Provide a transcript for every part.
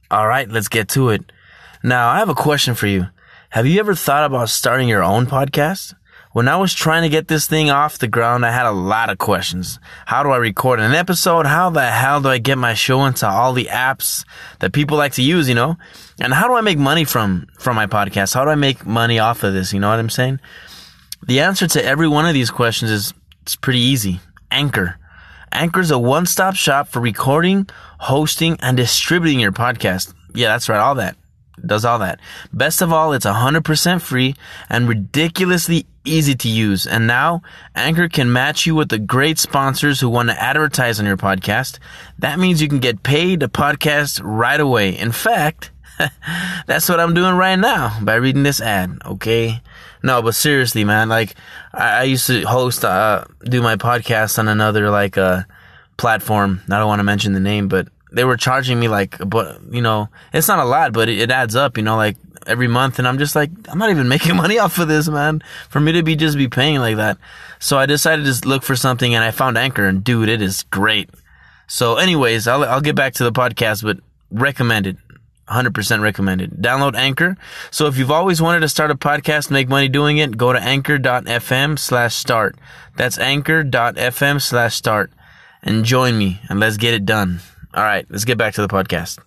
All right, let's get to it. Now, I have a question for you. Have you ever thought about starting your own podcast? When I was trying to get this thing off the ground, I had a lot of questions. How do I record an episode? How the hell do I get my show into all the apps that people like to use, And how do I make money from my podcast? How do I make money off of this? You know what I'm saying? The answer to every one of these questions is it's pretty easy. Anchor. Anchor is a one-stop shop for recording, hosting, and distributing your podcast. Yeah, that's right. All that. It does all that. Best of all, it's 100% free and ridiculously easy to use. And now, Anchor can match you with the great sponsors who want to advertise on your podcast. That means you can get paid to podcast right away. In fact, that's what I'm doing right now by reading this ad, okay? No, but seriously, man, I used to do my podcast on another, platform. I don't want to mention the name, but they were charging me it's not a lot, but it adds up, every month. And I'm just like, I'm not even making money off of this, man, for me to be paying like that. So I decided to look for something, and I found Anchor, and dude, it is great. So anyways, I'll get back to the podcast, but recommended. 100% recommended. Download Anchor. So if you've always wanted to start a podcast, make money doing it, go to anchor.fm/start. That's anchor.fm/start. And join me, and let's get it done. All right, let's get back to the podcast.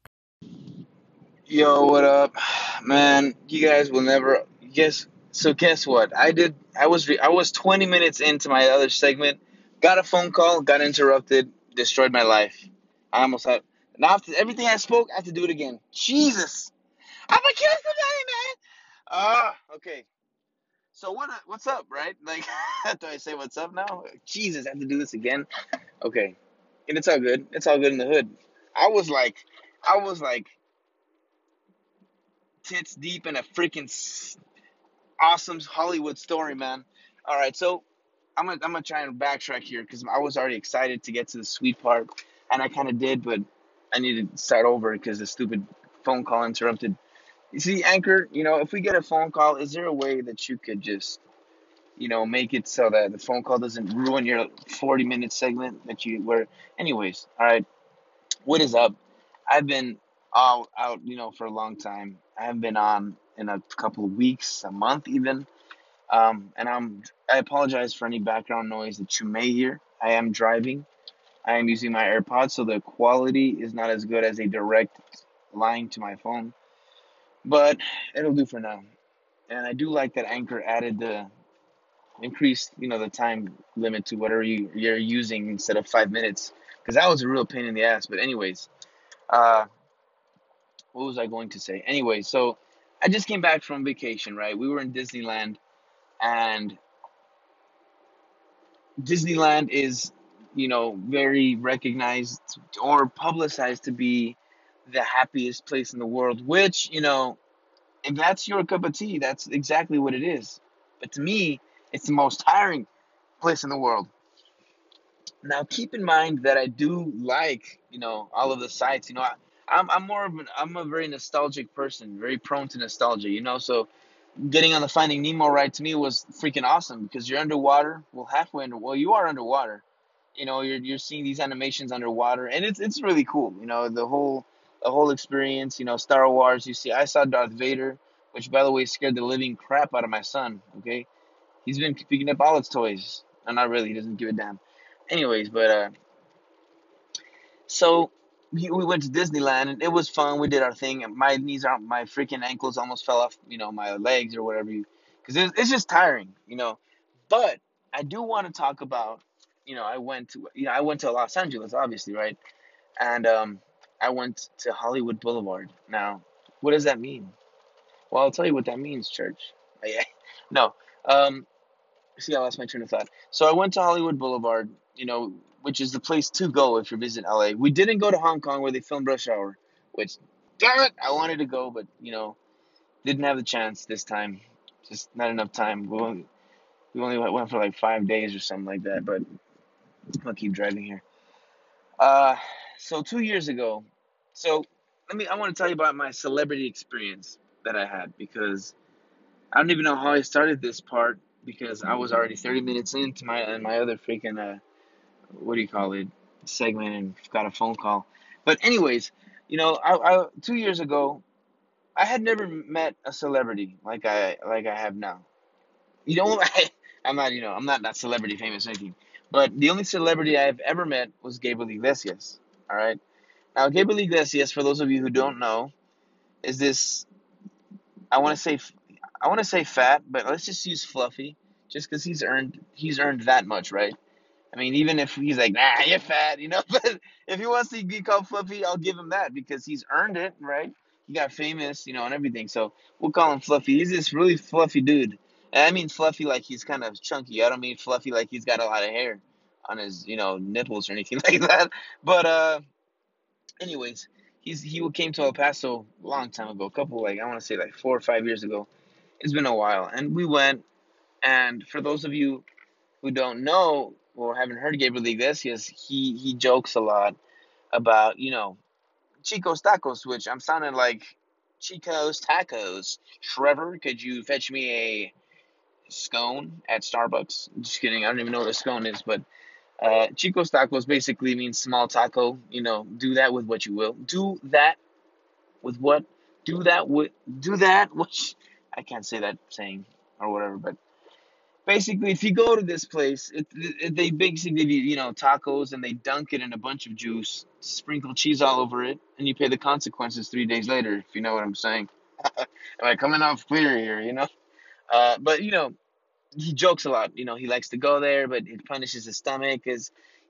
Yo, what up, man? You guys will never guess. So guess what? I was 20 minutes into my other segment, got a phone call, got interrupted, destroyed my life. I almost had. Now after everything I spoke, I have to do it again. Jesus, I'm gonna kill somebody, man. Okay. So what's up, right? Do I say what's up now? Jesus, I have to do this again. Okay, and it's all good. It's all good in the hood. I was like tits deep in a freaking awesome Hollywood story, man. All right, so I'm gonna try and backtrack here because I was already excited to get to the sweet part, and I kind of did, but I need to start over because the stupid phone call interrupted. You see, Anchor, if we get a phone call, is there a way that you could just, make it so that the phone call doesn't ruin your 40-minute segment that you were? Anyways, all right, what is up? I've been out, for a long time. I haven't been on in a couple of weeks, a month even. And I apologize for any background noise that you may hear. I am driving. I am using my AirPods, so the quality is not as good as a direct line to my phone. But it'll do for now. And I do like that Anchor added increased, the time limit to whatever you're using instead of 5 minutes. Because that was a real pain in the ass. But anyways, what was I going to say? Anyway, so I just came back from vacation, right? We were in Disneyland, and Disneyland is, very recognized or publicized to be the happiest place in the world, which, if that's your cup of tea, that's exactly what it is. But to me, it's the most tiring place in the world. Now, keep in mind that I do like, all of the sites. I'm a very nostalgic person, very prone to nostalgia. So getting on the Finding Nemo ride to me was freaking awesome because you're underwater. Well, halfway under. Well, you are underwater. You're seeing these animations underwater, and it's really cool. The whole experience. Star Wars. I saw Darth Vader, which by the way scared the living crap out of my son. Okay, he's been picking up all its toys. And not really. He doesn't give a damn. Anyways, but so we went to Disneyland and it was fun. We did our thing. And my freaking ankles almost fell off, my legs or whatever. Because it's just tiring. But I do want to talk about, I went to Los Angeles, obviously, right? And I went to Hollywood Boulevard. Now, what does that mean? Well, I'll tell you what that means, church. No. See, I lost my train of thought. So I went to Hollywood Boulevard, which is the place to go if you visit LA. We didn't go to Hong Kong where they filmed Rush Hour, which, damn it, I wanted to go, but, didn't have the chance this time. Just not enough time. We only went for 5 days or something like that, but I'll keep driving here. So 2 years ago, I want to tell you about my celebrity experience that I had because I don't even know how I started this part because I was already 30 minutes into my other freaking, segment and got a phone call. But anyways, I 2 years ago, I had never met a celebrity like I have now. I'm not, I'm not that celebrity famous or anything, but the only celebrity I've ever met was Gabriel Iglesias. All right. Now, Gabriel Iglesias, for those of you who don't know, is this, I want to say, I want to say fat, but let's just use fluffy, just because he's earned that much, right? I mean, even if he's like, nah, you're fat, but if he wants to be called Fluffy, I'll give him that because he's earned it, right? He got famous, and everything. So we'll call him Fluffy. He's this really fluffy dude. And I mean fluffy like he's kind of chunky. I don't mean fluffy like he's got a lot of hair on his, nipples or anything like that. But anyways, he came to El Paso a long time ago, a couple like I want to say like 4 or 5 years ago. It's been a while, and we went. And for those of you who don't know or haven't heard Gabriel Iglesias, he jokes a lot about, Chico's Tacos, which I'm sounding like Chico's Tacos. Trevor, could you fetch me a scone at Starbucks? Just kidding. I don't even know what a scone is, but Chico's Tacos basically means small taco. Do that with what you will. Do that with what? Do that, which I can't say that saying or whatever, but basically, if you go to this place, they basically give you, tacos and they dunk it in a bunch of juice, sprinkle cheese all over it, and you pay the consequences 3 days later, if you know what I'm saying. Am I coming off clear here? But, he jokes a lot. He likes to go there, but it punishes his stomach because,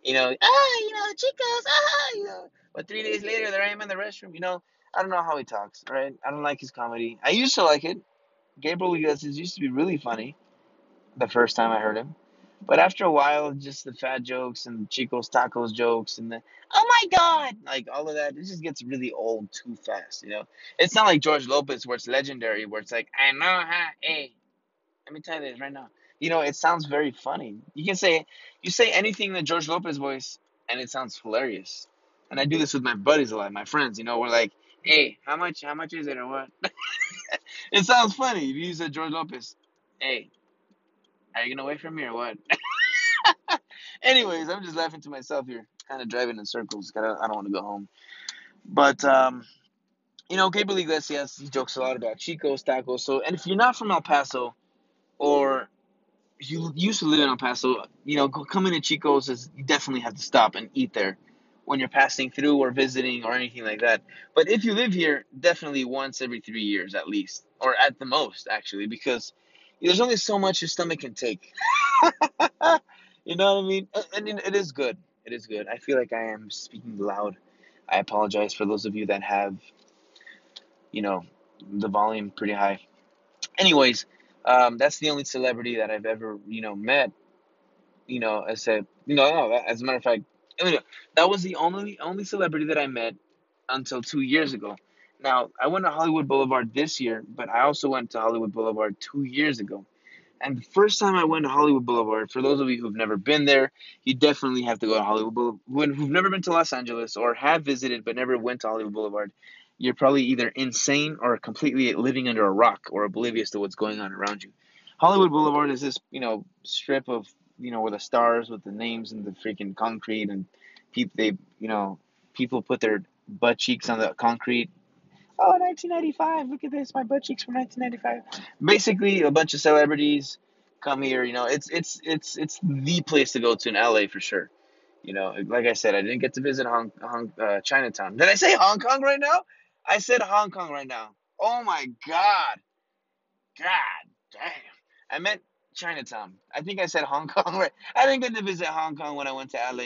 Chicos, But 3 days later, there I am in the restroom. I don't know how he talks, right? I don't like his comedy. I used to like it. Gabriel Iglesias used to be really funny the first time I heard him. But after a while, just the fat jokes and Chico's tacos jokes and the oh my god, like all of that, it just gets really old too fast. It's not like George Lopez where it's legendary, where it's like I know how, hey, let me tell you this right now. It sounds very funny. You say anything in the George Lopez voice, and it sounds hilarious. And I do this with my buddies a lot, my friends. We're like, hey, how much is it or what? It sounds funny. If you use a George Lopez, hey, are you gonna wait for me or what? Anyways, I'm just laughing to myself here, kind of driving in circles. I don't want to go home. But Gabriel Iglesias, he jokes a lot about Chico's tacos. So, and if you're not from El Paso or you used to live in El Paso, coming to Chico's is you definitely have to stop and eat there when you're passing through or visiting or anything like that. But if you live here, definitely once every 3 years at least, or at the most actually, because there's only so much your stomach can take. You know what I mean? And it is good. It is good. I feel like I am speaking loud. I apologize for those of you that have, you know, the volume pretty high. Anyways, that's the only celebrity that I've ever, met. I said, no, as a matter of fact, that was the only celebrity that I met until 2 years ago. Now, I went to Hollywood Boulevard this year, but I also went to Hollywood Boulevard 2 years ago. And the first time I went to Hollywood Boulevard, for those of you who've never been there, you definitely have to go to Hollywood Boulevard. Who've never been to Los Angeles or have visited but never went to Hollywood Boulevard, you're probably either insane or completely living under a rock or oblivious to what's going on around you. Hollywood Boulevard is this, strip of, where the stars with the names and the freaking concrete and people put their butt cheeks on the concrete. Oh, 1995. Look at this. My butt cheeks from 1995. Basically, a bunch of celebrities come here. It's the place to go to in LA for sure. Like I said, I didn't get to visit Chinatown. Did I say Hong Kong right now? I said Hong Kong right now. Oh my God. God damn. I meant Chinatown. I think I said Hong Kong right. I didn't get to visit Hong Kong when I went to LA.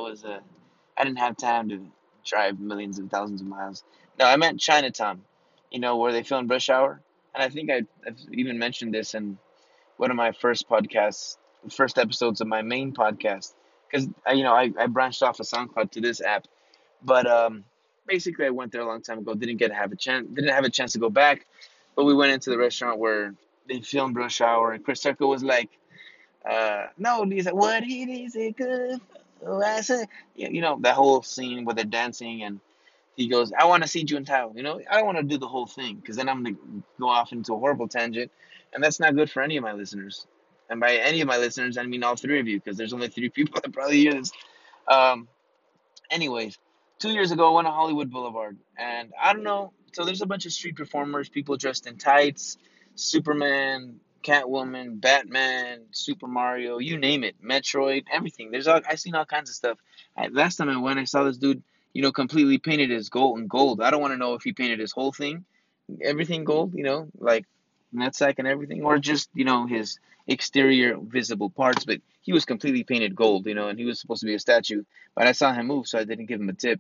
I didn't have time to drive millions of thousands of miles. No, I meant Chinatown, where they filmed Rush Hour. And I think I've even mentioned this in one of my first podcasts, first episodes of my main podcast. Because, I branched off of SoundCloud to this app. But basically, I went there a long time ago. Didn't have a chance to go back. But we went into the restaurant where they filmed Rush Hour. And Chris Tucker was like, no, he's like, what it is it good for? I said, that whole scene where they're dancing and he goes, I want to see Juntao. I don't want to do the whole thing because then I'm going to go off into a horrible tangent. And that's not good for any of my listeners. And by any of my listeners, I mean all three of you because there's only three people that probably hear this. Um, anyways, 2 years ago, I went to Hollywood Boulevard, and I don't know. So there's a bunch of street performers, people dressed in tights, Superman, Catwoman, Batman, Super Mario, you name it, Metroid, everything. I seen all kinds of stuff. Last time I went, I saw this dude, completely painted his gold. I don't want to know if he painted his whole thing, everything gold, like nutsack and everything, or just his exterior visible parts. But he was completely painted gold, and he was supposed to be a statue. But I saw him move, so I didn't give him a tip.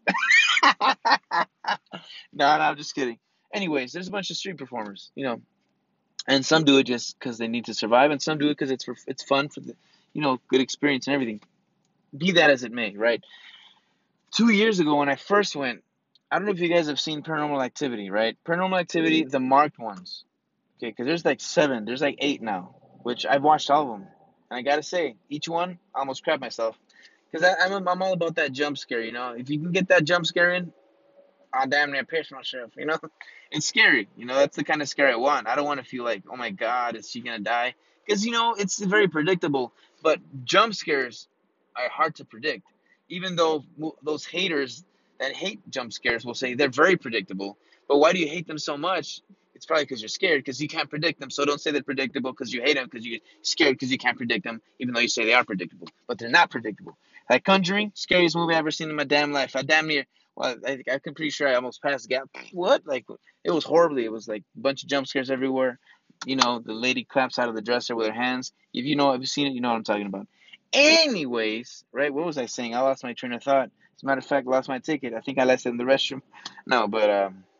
No, I'm just kidding. Anyways, there's a bunch of street performers, and some do it just because they need to survive, and some do it because it's fun for the, good experience and everything. Be that as it may, right? 2 years ago when I first went, I don't know if you guys have seen Paranormal Activity, right? Paranormal Activity, the marked ones, okay? Because there's like 7, there's like 8 now, which I've watched all of them, and I gotta say, each one, I almost crap myself, because I'm all about that jump scare, If you can get that jump scare in, I damn near piss myself. It's scary. That's the kind of scare I want. I don't want to feel like, oh my God, is she gonna die? Because it's very predictable. But jump scares are hard to predict. Even though those haters that hate jump scares will say they're very predictable. But why do you hate them so much? It's probably because you're scared, because you can't predict them. So don't say they're predictable because you hate them, because you're scared because you can't predict them, even though you say they are predictable. But they're not predictable. Like Conjuring, scariest movie I've ever seen in my damn life. I damn near, well, I'm pretty sure I almost passed gap. What? Like, it was horribly. It was like a bunch of jump scares everywhere. The lady claps out of the dresser with her hands. If you've seen it, you know what I'm talking about. Anyways, right? What was I saying? I lost my train of thought. As a matter of fact, I lost my ticket. I think I left it in the restroom. No, but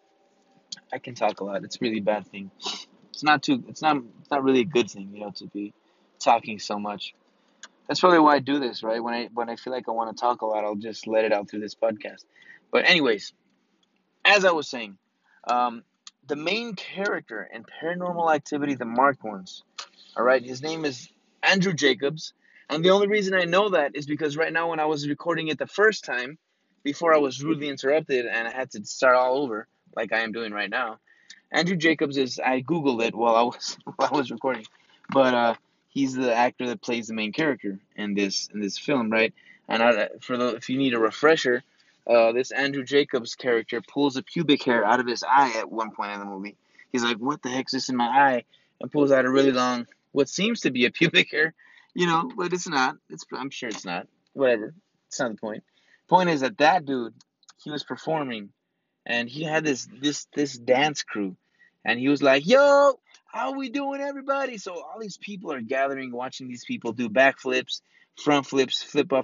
I can talk a lot. It's a really bad thing. It's not really a good thing, to be talking so much. That's probably why I do this, right? When I feel like I want to talk a lot, I'll just let it out through this podcast. But anyways, as I was saying, um, the main character in Paranormal Activity, the marked ones, all right, his name is Andrew Jacobs. And the only reason I know that is because right now, when I was recording it the first time, before I was rudely interrupted and I had to start all over, like I am doing right now, Andrew Jacobs I Googled it while I was while I was recording, but he's the actor that plays the main character in this film, right? And if you need a refresher, this Andrew Jacobs character pulls a pubic hair out of his eye at one point in the movie. He's like, "What the heck's this in my eye?" And pulls out a really long, what seems to be a pubic hair, but it's not. I'm sure it's not. Whatever. It's not the point. Point is that dude, he was performing, and he had this dance crew, and he was like, "Yo, how we doing, everybody?" So all these people are gathering, watching these people do backflips, front flips,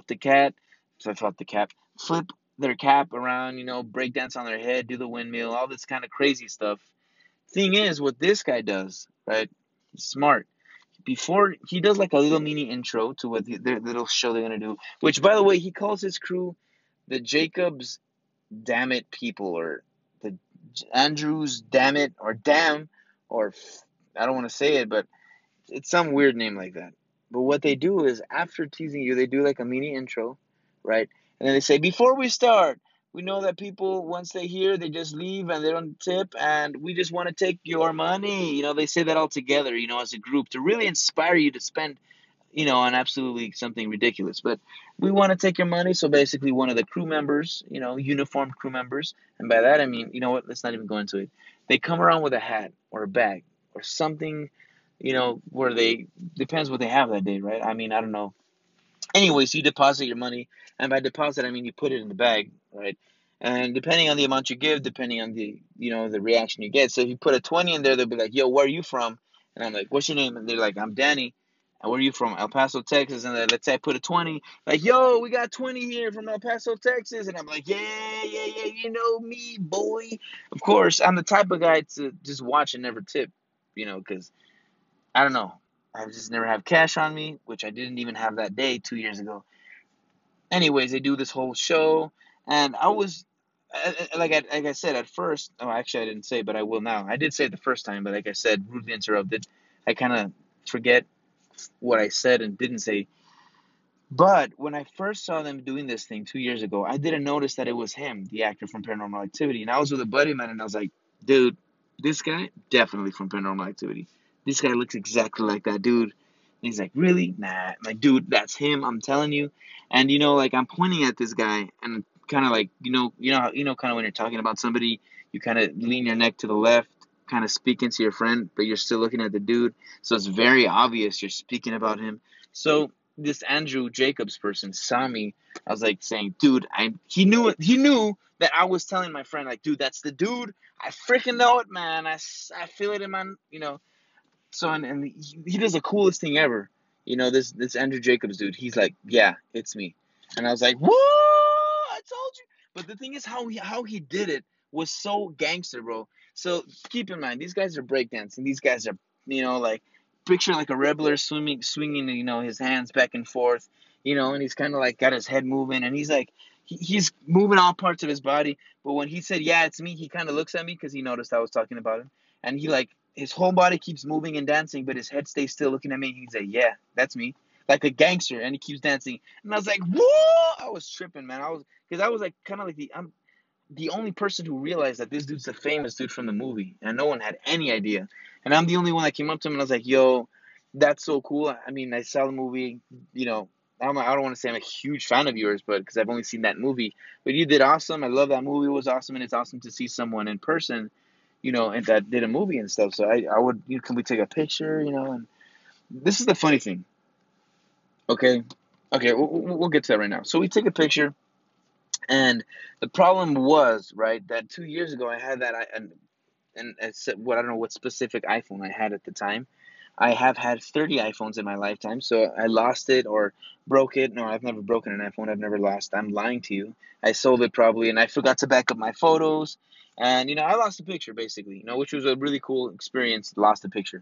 flip off the cap, flip their cap around, break dance on their head, do the windmill, all this kind of crazy stuff. Thing is, what this guy does, right? He's smart. Before he does like a little mini intro to what their little show they're gonna do, which, by the way, he calls his crew the Jacobs Damn It people, or the Andrews Damn It, or Damn, or I don't want to say it, but it's some weird name like that. But what they do is, after teasing you, they do like a mini intro, right? And then they say, before we start, we know that people, once they hear, they just leave and they don't tip, and we just want to take your money. They say that all together, as a group, to really inspire you to spend, on absolutely something ridiculous. But we want to take your money. So basically, one of the crew members, uniformed crew members, and by that I mean, you know what, let's not even go into it. They come around with a hat or a bag or something, where depends what they have that day, right? I mean, I don't know. Anyways, you deposit your money, and by deposit, I mean you put it in the bag, right? And depending on the amount you give, depending on the reaction you get. So if you put a 20 in there, they'll be like, "Yo, where are you from?" And I'm like, "What's your name?" And they're like, "I'm Danny." And where are you from? El Paso, Texas. And then let's say I put a 20, like, "Yo, we got 20 here from El Paso, Texas." And I'm like, "Yeah, yeah, yeah, you know me, boy." Of course, I'm the type of guy to just watch and never tip, because I don't know. I just never have cash on me, which I didn't even have that day 2 years ago. Anyways, they do this whole show, and I was, like I said at first. Oh, actually, I didn't say, but I will now. I did say it the first time, but like I said, rudely interrupted. I kind of forget what I said and didn't say. But when I first saw them doing this thing 2 years ago, I didn't notice that it was him, the actor from Paranormal Activity. And I was with a buddy of mine, and I was like, "Dude, this guy, definitely from Paranormal Activity. This guy looks exactly like that dude." And he's like, "Really?" Nah. I'm like, "Dude, that's him, I'm telling you." And, like, I'm pointing at this guy, and kind of like, kind of when you're talking about somebody, you kind of lean your neck to the left, kind of speaking to your friend, but you're still looking at the dude. So it's very obvious you're speaking about him. So this Andrew Jacobs person saw me. I was like saying, dude, he knew it. He knew that I was telling my friend, like, dude, that's the dude. I freaking know it, man. I feel it in my, So and he does the coolest thing ever. This Andrew Jacobs dude. He's like, yeah, it's me. And I was like, what? I told you. But the thing is, how he did it was so gangster, bro. So keep in mind, these guys are breakdancing. These guys are, like, picture like a rebel swinging, his hands back and forth, and he's kind of like got his head moving, and he's like, he's moving all parts of his body. But when he said, yeah, it's me, he kind of looks at me because he noticed I was talking about him, and he like his whole body keeps moving and dancing, but his head stays still looking at me. He's like, yeah, that's me, like a gangster, and he keeps dancing. And I was like, whoa! I was tripping, man. Because I was like, kind of like I'm the only person who realized that this dude's the famous dude from the movie, and no one had any idea. And I'm the only one that came up to him, and I was like, yo, that's so cool. I mean, I saw the movie, I don't want to say I'm a huge fan of yours, but because I've only seen that movie. But you did awesome. I love that movie. It was awesome, and it's awesome to see someone in person, and that did a movie and stuff. So I would, can we take a picture, and this is the funny thing. Okay, okay, we'll get to that right now. So we take a picture, and the problem was, right, that 2 years ago I had that, and it's what I don't know what specific iPhone I had at the time. I have had 30 iPhones in my lifetime, so I lost it or broke it. No, I've never broken an iPhone. I've never lost. I'm lying to you. I sold it probably, and I forgot to back up my photos, and I lost the picture basically. Which was a really cool experience. Lost the picture.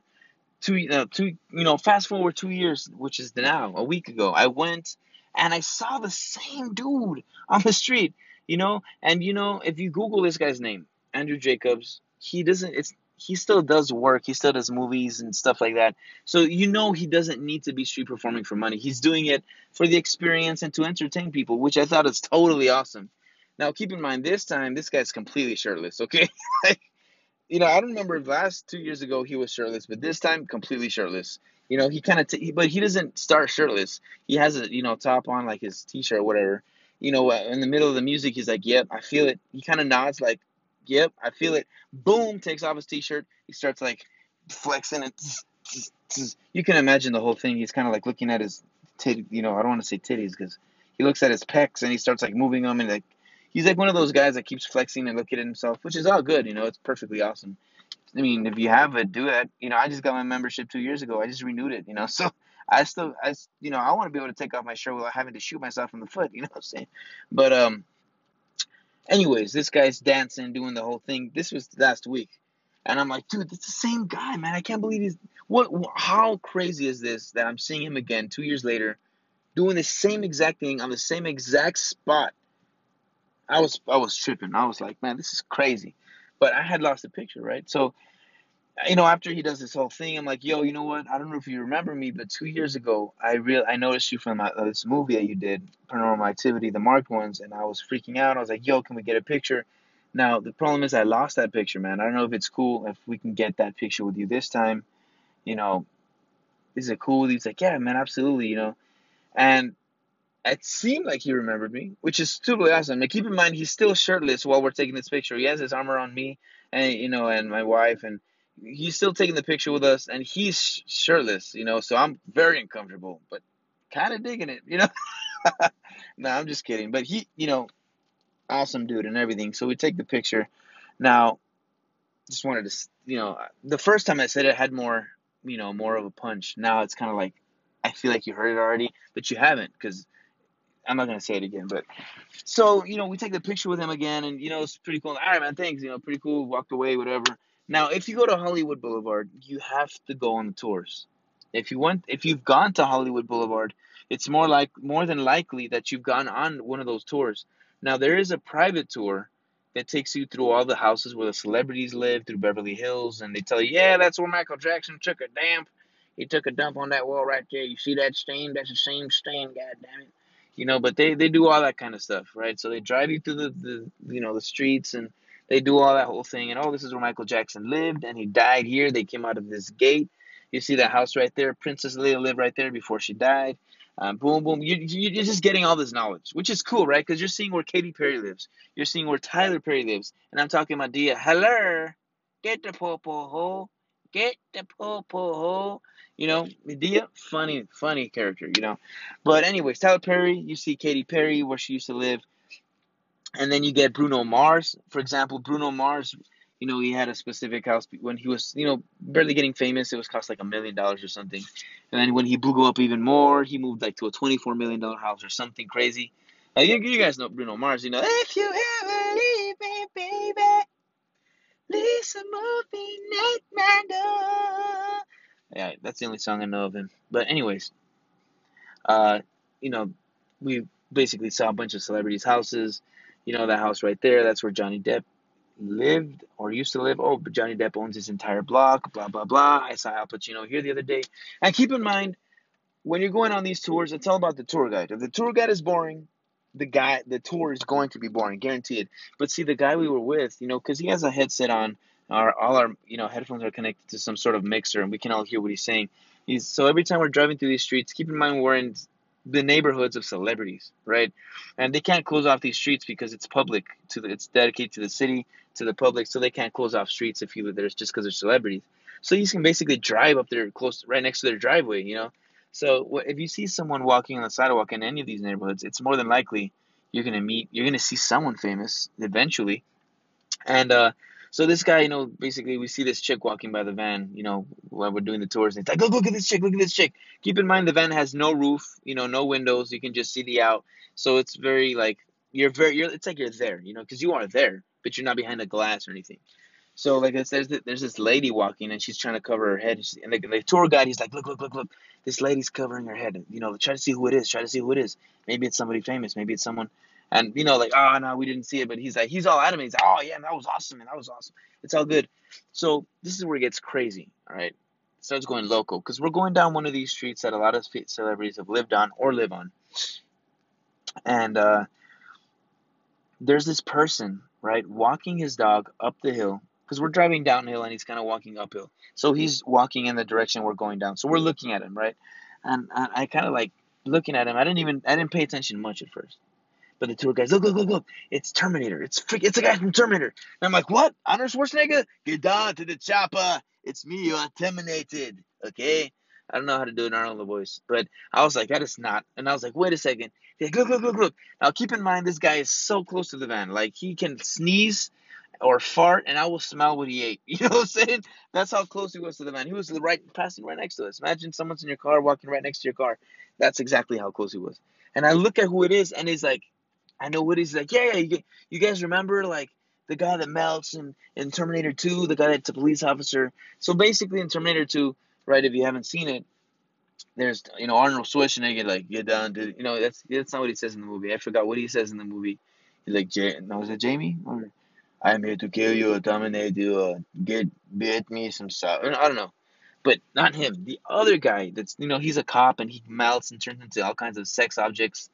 Fast forward 2 years, which is now a week ago. I went and I saw the same dude on the street. And if you Google this guy's name, Andrew Jacobs, he still does work. He still does movies and stuff like that. So he doesn't need to be street performing for money. He's doing it for the experience and to entertain people, which I thought is totally awesome. Now keep in mind, this time this guy's completely shirtless. Okay, like, I don't remember last 2 years ago he was shirtless, but this time completely shirtless. He kind of, but he doesn't start shirtless. He has a top on, like his t-shirt or whatever. In the middle of the music, he's like, "Yep, I feel it." He kind of nods like, "Yep, I feel it." Boom, takes off his t-shirt. He starts like flexing and you can imagine the whole thing. He's kind of like looking at his titty. I don't want to say titties because he looks at his pecs and he starts like moving them, and like he's like one of those guys that keeps flexing and looking at himself, which is all good. It's perfectly awesome. I mean, if you have it, do it. I just got my membership 2 years ago. I just renewed it. So I want to be able to take off my shirt without having to shoot myself in the foot. You know what I'm saying? But anyways, this guy's dancing, doing the whole thing. This was last week, and I'm like, dude, it's the same guy, man. I can't believe he's what? How crazy is this that I'm seeing him again 2 years later, doing the same exact thing on the same exact spot. I was tripping. I was like, man, this is crazy. But I had lost the picture, right? So, after he does this whole thing, I'm like, yo, you know what? I don't know if you remember me, but 2 years ago, I noticed you from this movie that you did, Paranormal Activity, the marked ones, and I was freaking out. I was like, yo, can we get a picture? Now, the problem is I lost that picture, man. I don't know if it's cool if we can get that picture with you this time. You know, is it cool? He's like, yeah, man, absolutely. And it seemed like he remembered me, which is totally awesome. Now, keep in mind, he's still shirtless while we're taking this picture. He has his armor on me, and and my wife, and he's still taking the picture with us, and he's shirtless. So I'm very uncomfortable, but kind of digging it. No, I'm just kidding. But he, awesome dude and everything. So we take the picture. Now, just wanted to, the first time I said it had more, more of a punch. Now it's kind of like I feel like you heard it already, but you haven't because I'm not gonna say it again, but so we take the picture with him again, and it's pretty cool. All right, man, thanks. Pretty cool. Walked away, whatever. Now, if you go to Hollywood Boulevard, you have to go on the tours. If you've gone to Hollywood Boulevard, it's more than likely that you've gone on one of those tours. Now, there is a private tour that takes you through all the houses where the celebrities live, through Beverly Hills, and they tell you, yeah, that's where Michael Jackson took a dump. He took a dump on that wall right there. You see that stain? That's the same stain. God damn it. But they do all that kind of stuff, right? So they drive you through the streets, and they do all that whole thing. And oh, this is where Michael Jackson lived, and he died here. They came out of this gate. You see that house right there? Princess Leia lived right there before she died. Boom, boom. You're just getting all this knowledge, which is cool, right? Because you're seeing where Katy Perry lives. You're seeing where Tyler Perry lives. And I'm talking about Dia. Hello. Get the popo ho. Get the popo ho. You know, Dia, funny character, you know. But anyways, Tyler Perry, you see Katy Perry, where she used to live. And then you get Bruno Mars. For example, Bruno Mars, you know, he had a specific house when he was, you know, barely getting famous. It was cost like $1 million or something. And then when he blew up even more, he moved like to a $24 million house or something crazy. You guys know Bruno Mars, you know. If you ever leave me, baby, listen, movie, let me know. Yeah, that's the only song I know of him. But anyways, uh, you know, we basically saw a bunch of celebrities' houses. You know, that house right there, that's where Johnny Depp lived or used to live. Oh, but Johnny Depp owns his entire block, blah, blah, blah. I saw Al Pacino here the other day. And keep in mind, when you're going on these tours, it's all about the tour guide. If the tour guide is boring, the tour is going to be boring, guaranteed. But see, the guy we were with, you know, because he has a headset on, all our, you know, headphones are connected to some sort of mixer, and we can all hear what he's saying. So every time we're driving through these streets, keep in mind we're in the neighborhoods of celebrities, right? And they can't close off these streets because it's public it's dedicated to the city, to the public, so they can't close off streets if you live there just because they're celebrities. So you can basically drive up there close, right next to their driveway, you know. So if you see someone walking on the sidewalk in any of these neighborhoods, it's more than likely you're gonna see someone famous eventually. And so this guy, you know, basically we see this chick walking by the van, you know, while we're doing the tours, and it's like, look at this chick, look at this chick. Keep in mind the van has no roof, you know, no windows, you can just see the out. So it's very like it's like you're there, you know, because you are there, but you're not behind a glass or anything. So like there's this lady walking and she's trying to cover her head, and the tour guide, he's like, look, this lady's covering her head. You know, try to see who it is. Try to see who it is. Maybe it's somebody famous. Maybe it's someone. And you know, like, oh no, we didn't see it. But he's all adamant. He's like, oh yeah, that was awesome, man, that was awesome. It's all good. So this is where it gets crazy. All right, it starts going local because we're going down one of these streets that a lot of celebrities have lived on or live on, and there's this person, right, walking his dog up the hill because we're driving downhill and he's kind of walking uphill. So he's walking in the direction we're going down. So we're looking at him, right? And I kind of like looking at him. I didn't pay attention much at first. But the tour guys, look, it's Terminator. It's a guy from Terminator. And I'm like, what? Arnold Schwarzenegger? Get down to the chopper. It's me, you are terminated. Okay? I don't know how to do an Arnold voice, but I was like, that is not. And I was like, wait a second. He's like, look. Now keep in mind, this guy is so close to the van. Like, he can sneeze or fart, and I will smell what he ate. You know what I'm saying? That's how close he was to the van. He was passing right next to us. Imagine someone's in your car, walking right next to your car. That's exactly how close he was. And I look at who it is, and he's like, I know what he's like. Yeah. You guys remember like the guy that melts in Terminator 2, the guy that's a police officer. So basically, in Terminator 2, right? If you haven't seen it, there's Arnold Schwarzenegger like get down to that's not what he says in the movie. I forgot what he says in the movie. He's like, no, is it Jamie or I'm here to kill you, dominate you, beat me some stuff. I don't know. But not him. The other guy that's he's a cop and he melts and turns into all kinds of sex objects.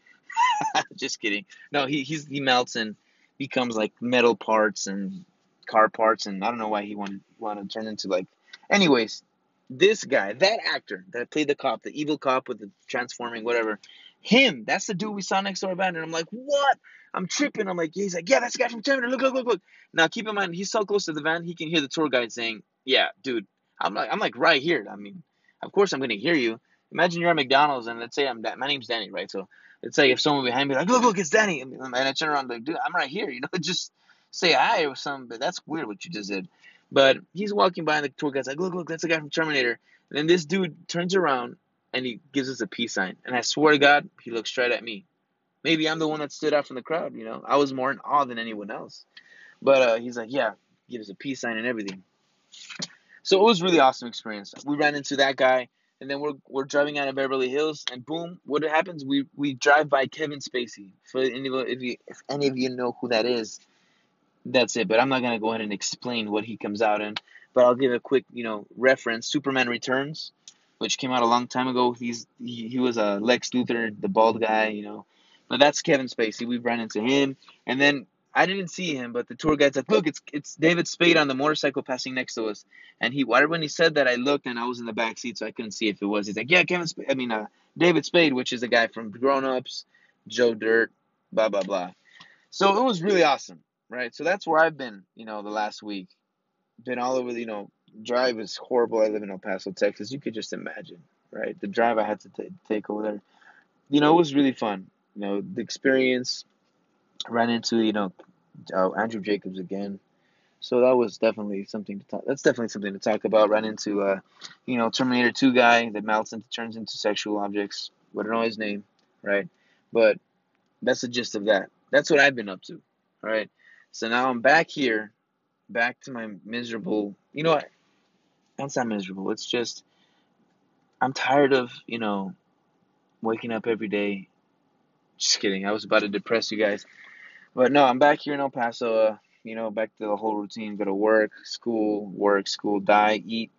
Just kidding. No, he melts and becomes like metal parts and car parts, and I don't know why he wanted to turn into like. Anyways, this guy, that actor that played the cop, the evil cop with the transforming whatever, that's the dude we saw next to our van, and I'm like, what? I'm tripping. I'm like, he's like, yeah, that's the guy from Terminator. Look. Now keep in mind, he's so close to the van, he can hear the tour guide saying, yeah, dude. I'm like right here. I mean, of course I'm gonna hear you. Imagine you're at McDonald's and let's say my name's Danny, right? So it's like if someone behind me like, look, it's Danny, and I turn around like, dude, I'm right here, just say hi or something. But that's weird what you just did. But he's walking by and the tour guide's like, look, that's the guy from Terminator. And then this dude turns around and he gives us a peace sign. And I swear to God, he looks straight at me. Maybe I'm the one that stood out from the crowd, I was more in awe than anyone else. But he's like, yeah, give us a peace sign and everything. So it was a really awesome experience. We ran into that guy, and then we're driving out of Beverly Hills, and boom, what happens? We drive by Kevin Spacey. For if any of you know who that is, that's it. But I'm not gonna go ahead and explain what he comes out in. But I'll give a quick reference. Superman Returns, which came out a long time ago. He was a Lex Luthor, the bald guy. But that's Kevin Spacey. We've run into him, and then I didn't see him, but the tour guide's like, look, it's David Spade on the motorcycle passing next to us. And when he said that, I looked and I was in the back seat, so I couldn't see if it was. He's like, yeah, David Spade, which is the guy from Grown Ups, Joe Dirt, blah blah blah. So it was really awesome, right? So that's where I've been, the last week. Been all over, drive is horrible. I live in El Paso, Texas. You could just imagine, right? The drive I had to take over there. It was really fun. The experience. Ran into, Andrew Jacobs again. So that was definitely something to talk. That's definitely something to talk about. Ran into, Terminator 2 guy that turns into sexual objects. Wouldn't know his name, right? But that's the gist of that. That's what I've been up to, all right? So now I'm back here, back to my miserable. You know what? That's not miserable. It's just I'm tired of, waking up every day. Just kidding. I was about to depress you guys. But no, I'm back here in El Paso, back to the whole routine. Go to work, school, die, eat.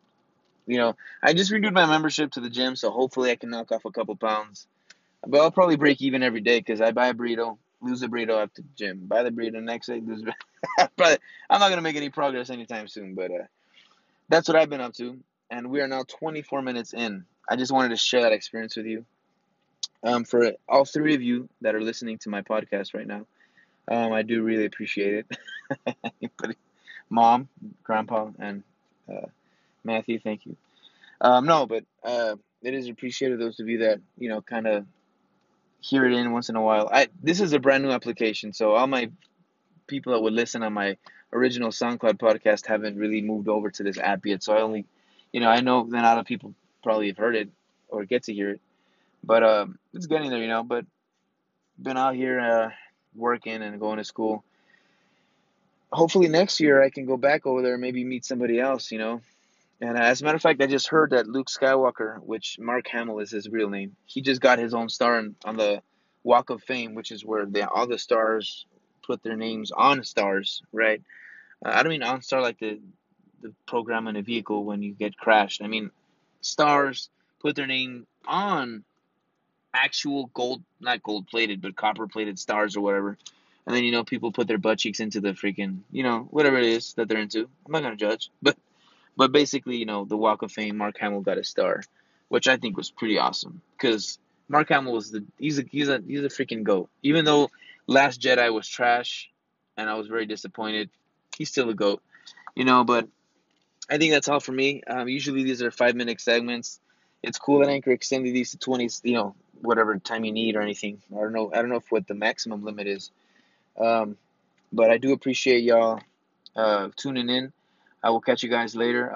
I just renewed my membership to the gym, so hopefully I can knock off a couple pounds. But I'll probably break even every day because I buy a burrito, lose a burrito after the gym. Buy the burrito next day, lose a But I'm not going to make any progress anytime soon, but that's what I've been up to. And we are now 24 minutes in. I just wanted to share that experience with you. For all three of you that are listening to my podcast right now, I do really appreciate it. Mom, Grandpa, and Matthew, thank you. No, but it is appreciated those of you that kind of hear it in once in a while. This is a brand new application, so all my people that would listen on my original SoundCloud podcast haven't really moved over to this app yet. So I only, I know that a lot of people probably have heard it or get to hear it, but it's getting there, But been out here working and going to school. Hopefully next year I can go back over there and maybe meet somebody else, And as a matter of fact, I just heard that Luke Skywalker, which Mark Hamill is his real name, he just got his own star on the Walk of Fame, which is where all the stars put their names on stars, right? I don't mean on star like the program in a vehicle when you get crashed. I mean stars put their name on actual gold, not gold plated, but copper plated stars or whatever. And then, people put their butt cheeks into the freaking, whatever it is that they're into. I'm not going to judge. But basically, the Walk of Fame, Mark Hamill got a star, which I think was pretty awesome. Because Mark Hamill was he's a freaking GOAT. Even though Last Jedi was trash and I was very disappointed, he's still a GOAT. But I think that's all for me. Usually these are 5-minute segments. It's cool that Anchor extended these to 20, whatever time you need or anything. I don't know what the maximum limit is. But I do appreciate y'all tuning in. I will catch you guys later.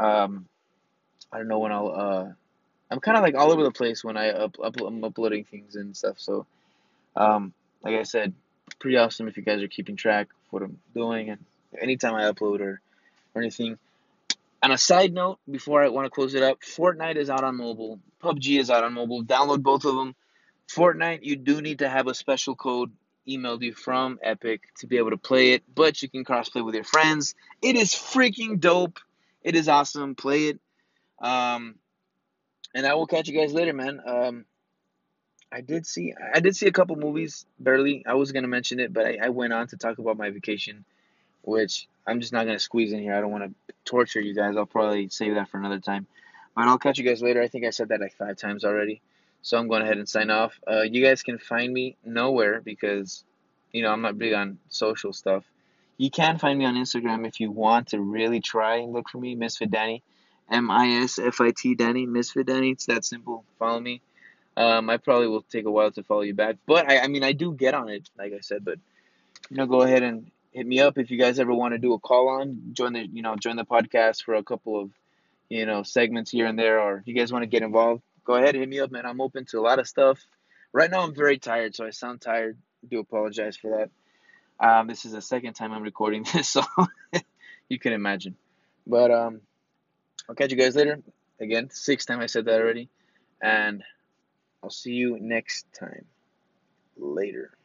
I don't know when I'm kind of like all over the place when I'm uploading things and stuff. So, like I said, pretty awesome if you guys are keeping track of what I'm doing and anytime I upload or anything. On a side note, before I want to close it up, Fortnite is out on mobile. PUBG is out on mobile. Download both of them. Fortnite, you do need to have a special code emailed you from Epic to be able to play it, but you can crossplay with your friends. It is freaking dope. It is awesome. Play it. And I will catch you guys later, man. I did see a couple movies, barely. I was gonna mention it, but I went on to talk about my vacation, which I'm just not gonna squeeze in here. I don't want to torture you guys. I'll probably save that for another time. But I'll catch you guys later. I think I said that like 5 times already. So I'm going ahead and sign off. You guys can find me nowhere because, I'm not big on social stuff. You can find me on Instagram if you want to really try and look for me, Misfit Danny. MISFIT Danny, Misfit Danny. It's that simple. Follow me. I probably will take a while to follow you back. But, I do get on it, like I said. But, go ahead and hit me up if you guys ever want to do a call on. Join the podcast for a couple of, segments here and there. Or if you guys want to get involved, go ahead and hit me up, man. I'm open to a lot of stuff. Right now, I'm very tired, so I sound tired. I do apologize for that. This is the second time I'm recording this, so you can imagine. But I'll catch you guys later. Again, 6th time I said that already. And I'll see you next time. Later.